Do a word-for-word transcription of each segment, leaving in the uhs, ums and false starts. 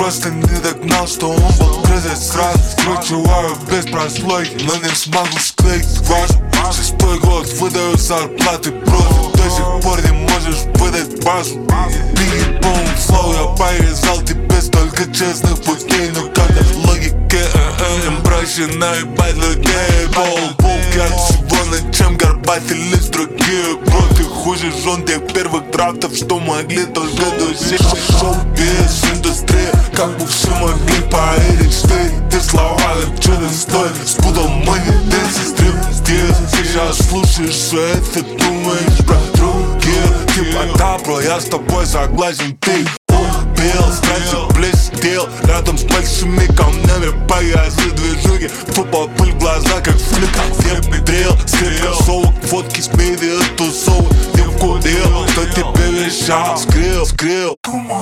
просто не догнал, что он был крызой сразу. Скручиваю без прослойки, но не смогу склеить важно. Шестой год выдаю зарплаты просто. До сих пор не можешь выдать базу. Бигги бум флоу, я повязал тебе столько честных путей. Но когда в логике им проще наебать людей. Полбулки от всего, над чем горбатились другие. Бро, ты хуже жен тех первых драфтов, что могли только друзей. Шоу-биз, индустрия, как бы все могли поверить, что эти слова как что-то стоят. Спутал мой десять стрим здесь. Сейчас слушаешь все это, думаешь про других. Типа да, бро, я с тобой согласен, ты убил, страшно блестел рядом с большими камнями, погрязли движуги. Футбол, пыль в глаза, как в кликах, веб дрел, скрип кроссовок, фотки с медиа, тусовок. Ты вкурил, кто тебе вещал, скрил, скрил.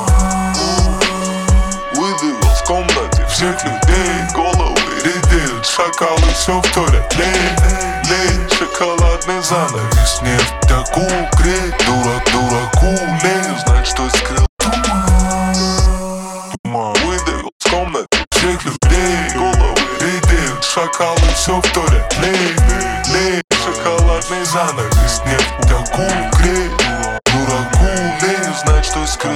Выдавил в комнате всех людей, головы редеют, шакалы все вторят. Лей, лей, шоколадный занавес, нефтяку греть. Дурак дураку лень, знать, что скрыл. Выдавил в комнате всех людей, головы редеют, шакалы все вторят. Лей, лей, шоколадный занавес, нефтяку греть. Дураку лень, знать, что скрыл.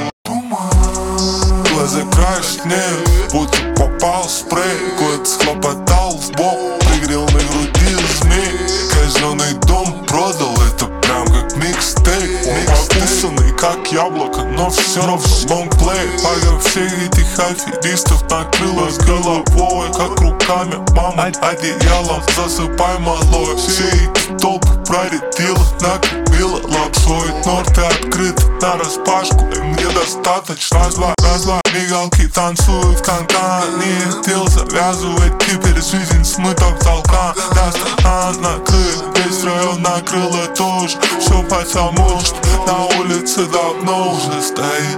Глаза краснеют, будто попал в спрей. Кот схлопотал в бок, пригрел на груди змей. Казенный дом продал, это прям как микстейп. Покусанный как яблоко, но все равно лонгплей. Ага, всех этих аферистов накрыло с головой, как руками мама одеялом засыпай малой. Все эти толпы проредила, накрыла лапшой. Норты открыты нараспашку, им недостаточно. Раз-два, раз-два, мигалки танцуют в канкан. Не хотел завязывать, теперь жизнь смыта в толкан. Ресторан накрыт, весь район накрыло тоже. Все потому, что на улице давно уже стоит.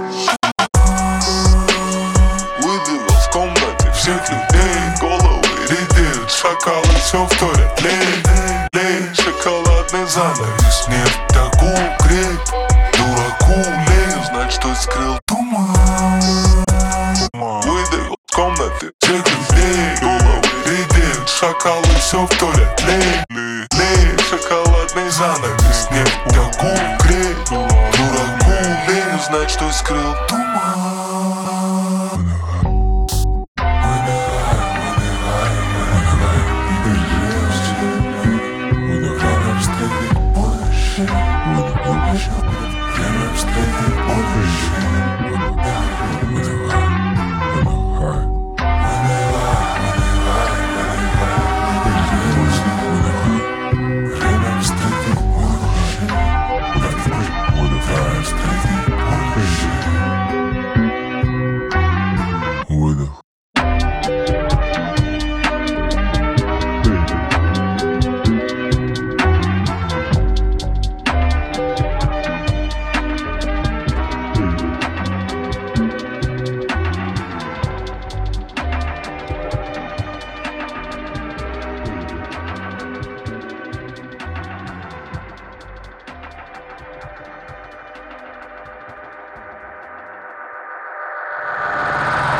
Выдавил в комнате всех людей, головы редеют, шакалы все вторят. Лей, лей, шоколадный занавес, нефтяку греть. Дураку лень, знать, что скрыл. Выдавил в комнате всех людей, головы редеют, шакалы все вторят. Лей, лей, шоколадный занавес, нефтяку греть. Дураку лень, знать, что скрыл.